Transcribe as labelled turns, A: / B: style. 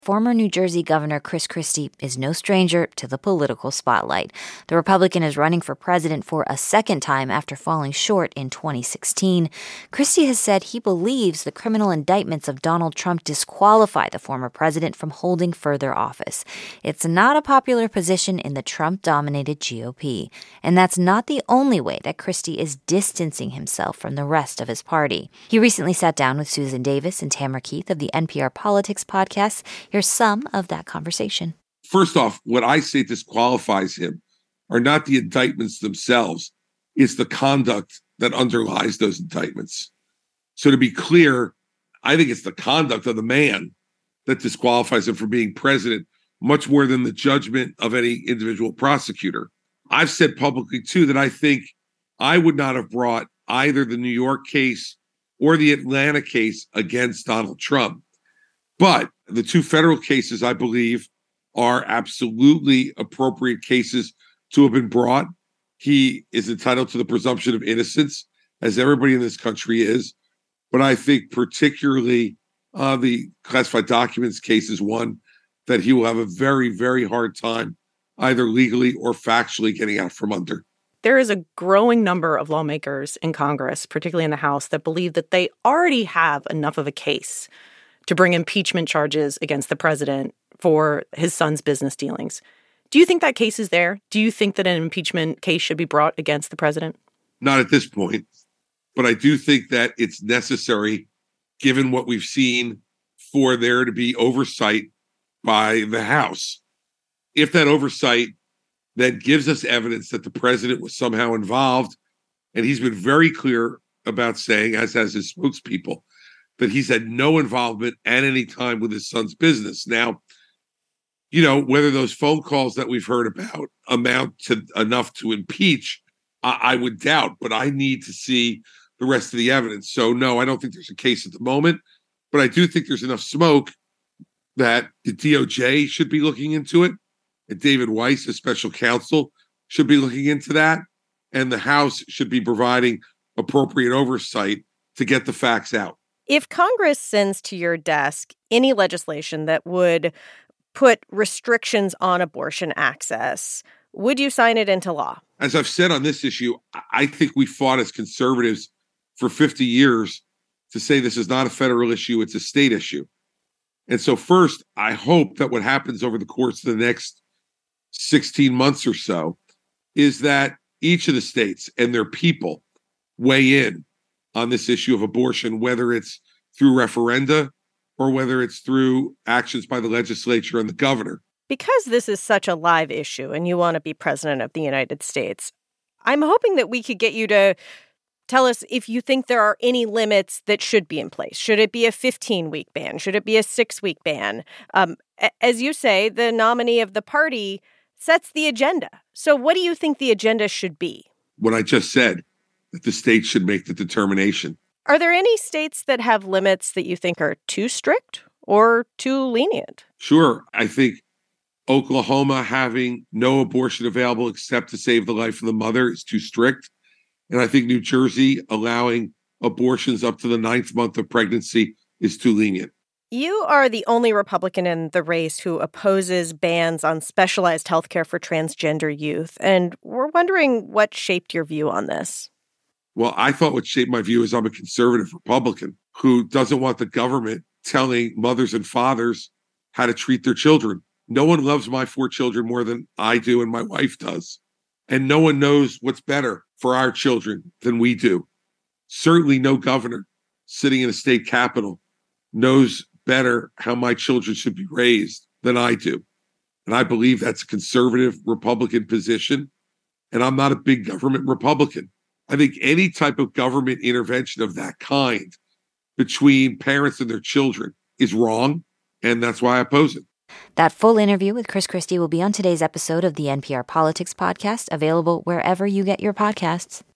A: Former New Jersey Governor Chris Christie is no stranger to the political spotlight. The Republican is running for president for a second time after falling short in 2016. Christie has said he believes the criminal indictments of Donald Trump disqualify the former president from holding further office. It's not a popular position in the Trump-dominated GOP. And that's not the only way that Christie is distancing himself from the rest of his party. He recently sat down with Susan Davis and Tamara Keith of the NPR Politics podcast. Here's some of that conversation.
B: First off, what I say disqualifies him are not the indictments themselves. It's the conduct that underlies those indictments. So to be clear, I think it's the conduct of the man that disqualifies him from being president much more than the judgment of any individual prosecutor. I've said publicly, too, that I think I would not have brought either the New York case or the Atlanta case against Donald Trump. But the two federal cases, I believe, are absolutely appropriate cases to have been brought. He is entitled to the presumption of innocence, as everybody in this country is. But I think particularly the classified documents case is one that he will have a very, very hard time either legally or factually getting out from under.
C: There is a growing number of lawmakers in Congress, particularly in the House, that believe that they already have enough of a case to bring impeachment charges against the president for his son's business dealings. Do you think that case is there? Do you think that an impeachment case should be brought against the president?
B: Not at this point, but I do think that it's necessary, given what we've seen, for there to be oversight by the House. If that oversight then gives us evidence that the president was somehow involved, and he's been very clear about saying, as has his spokespeople, that he's had no involvement at any time with his son's business. Now, you know, whether those phone calls that we've heard about amount to enough to impeach, I would doubt, but I need to see the rest of the evidence. So, no, I don't think there's a case at the moment, but I do think there's enough smoke that the DOJ should be looking into it, and David Weiss, as special counsel, should be looking into that, and the House should be providing appropriate oversight to get the facts out.
D: If Congress sends to your desk any legislation that would put restrictions on abortion access, would you sign it into law?
B: As I've said on this issue, I think we fought as conservatives for 50 years to say this is not a federal issue, it's a state issue. And so first, I hope that what happens over the course of the next 16 months or so is that each of the states and their people weigh in on this issue of abortion, whether it's through referenda or whether it's through actions by the legislature and the governor.
D: Because this is such a live issue and you want to be president of the United States, I'm hoping that we could get you to tell us if you think there are any limits that should be in place. Should it be a 15-week ban? Should it be a 6-week ban? As you say, the nominee of the party sets the agenda. So what do you think the agenda should be?
B: What I just said, that the states should make the determination.
D: Are there any states that have limits that you think are too strict or too lenient?
B: Sure. I think Oklahoma having no abortion available except to save the life of the mother is too strict. And I think New Jersey allowing abortions up to the 9th month of pregnancy is too lenient.
D: You are the only Republican in the race who opposes bans on specialized health care for transgender youth. And we're wondering what shaped your view on this.
B: Well, I thought what shaped my view is I'm a conservative Republican who doesn't want the government telling mothers and fathers how to treat their children. No one loves my 4 children more than I do and my wife does. And no one knows what's better for our children than we do. Certainly no governor sitting in a state capitol knows better how my children should be raised than I do. And I believe that's a conservative Republican position. And I'm not a big government Republican. I think any type of government intervention of that kind between parents and their children is wrong. And that's why I oppose it.
A: That full interview with Chris Christie will be on today's episode of the NPR Politics Podcast, available wherever you get your podcasts.